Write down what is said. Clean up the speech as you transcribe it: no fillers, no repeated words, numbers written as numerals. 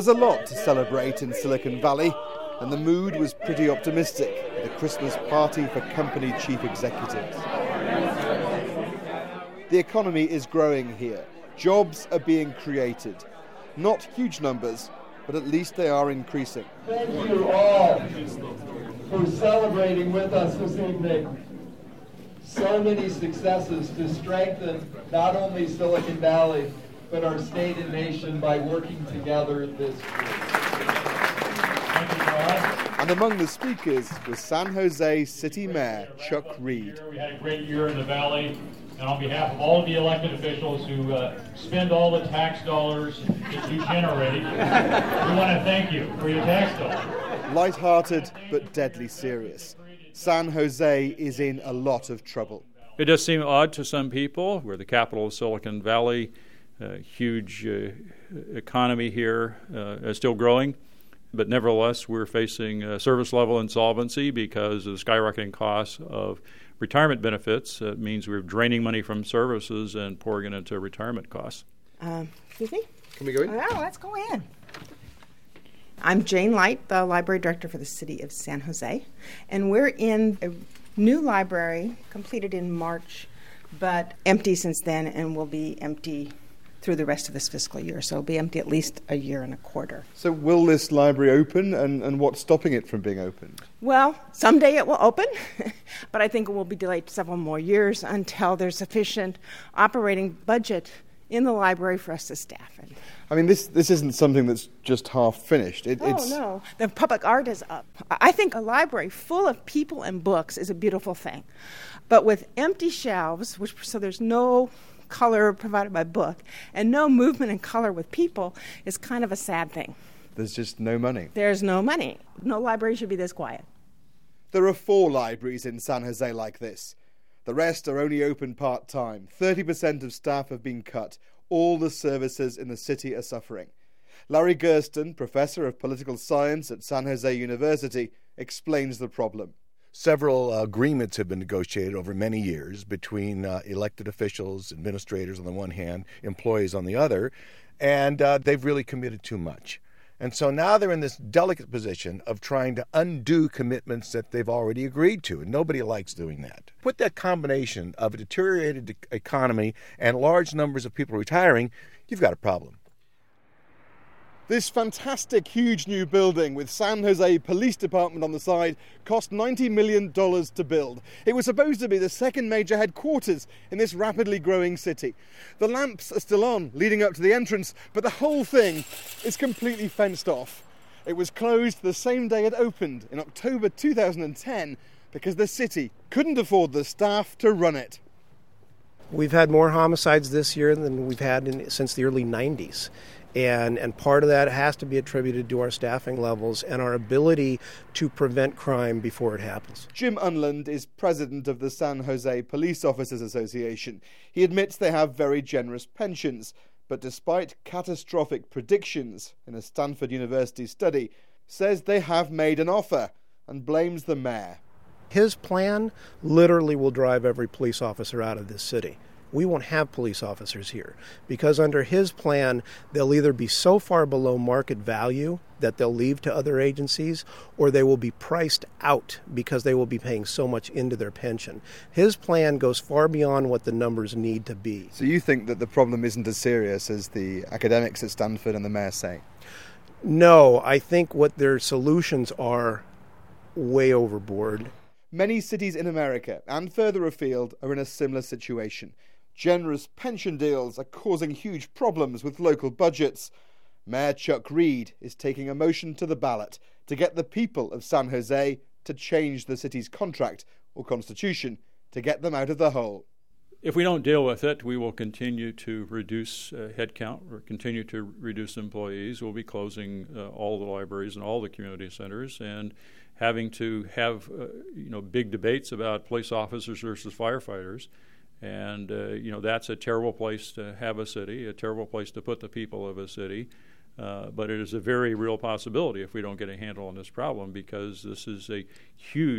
there's a lot to celebrate in Silicon Valley, and the mood was pretty optimistic at a Christmas party for company chief executives. The economy is growing here. Jobs are being created. Not huge numbers, but at least they are increasing. Thank you all for celebrating with us this evening. So many successes to strengthen not only Silicon Valley, but our state and nation by working together this year. Thank you, Rod. And among the speakers was San Jose City Mayor Chuck Reed. We had a great year in the Valley, and on behalf of all of the elected officials who spend all the tax dollars that you generate, we want to thank you for your tax dollars. Light-hearted but deadly serious. San Jose is in a lot of trouble. It does seem odd to some people. We're the capital of Silicon Valley. Huge economy here, still growing, but nevertheless we're facing service level insolvency because of the skyrocketing costs of retirement benefits. It means we're draining money from services and pouring it into retirement costs. Excuse me? Can we go in? Oh, let's go in. I'm Jane Light, the library director for the city of San Jose, and we're in a new library completed in March, but empty since then and will be empty through the rest of this fiscal year. So it'll be empty at least a year and a quarter. So will this library open, and what's stopping it from being opened? Well, someday it will open, but I think it will be delayed several more years until there's sufficient operating budget in the library for us to staff it. I mean, this isn't something that's just half finished. No. The public art is up. I think a library full of people and books is a beautiful thing. But with empty shelves, so there's no color provided by book, and no movement in color with people is kind of a sad thing. There's just no money. There's no money. No library should be this quiet. There are 4 libraries in San Jose like this. The rest are only open part-time. 30% of staff have been cut. All the services in the city are suffering. Larry Gersten, professor of political science at San Jose University, explains the problem. Several agreements have been negotiated over many years between elected officials, administrators on the one hand, employees on the other, and they've really committed too much. And so now they're in this delicate position of trying to undo commitments that they've already agreed to, and nobody likes doing that. Put that combination of a deteriorated economy and large numbers of people retiring, you've got a problem. This fantastic, huge new building with San Jose Police Department on the side cost $90 million to build. It was supposed to be the second major headquarters in this rapidly growing city. The lamps are still on, leading up to the entrance, but the whole thing is completely fenced off. It was closed the same day it opened in October 2010 because the city couldn't afford the staff to run it. We've had more homicides this year than we've had since the early 90s. And part of that has to be attributed to our staffing levels and our ability to prevent crime before it happens. Jim Unland is president of the San Jose Police Officers Association. He admits they have very generous pensions, but despite catastrophic predictions in a Stanford University study, says they have made an offer and blames the mayor. His plan literally will drive every police officer out of this city. We won't have police officers here because under his plan, they'll either be so far below market value that they'll leave to other agencies, or they will be priced out because they will be paying so much into their pension. His plan goes far beyond what the numbers need to be. So you think that the problem isn't as serious as the academics at Stanford and the mayor say? No, I think what their solutions are way overboard. Many cities in America and further afield are in a similar situation. Generous pension deals are causing huge problems with local budgets. Mayor Chuck Reed is taking a motion to the ballot to get the people of San Jose to change the city's contract or constitution to get them out of the hole. If we don't deal with it, we will continue to reduce headcount or continue to reduce employees. We'll be closing all the libraries and all the community centers and having to have big debates about police officers versus firefighters. And, that's a terrible place to have a city, a terrible place to put the people of a city. But it is a very real possibility if we don't get a handle on this problem, because this is a huge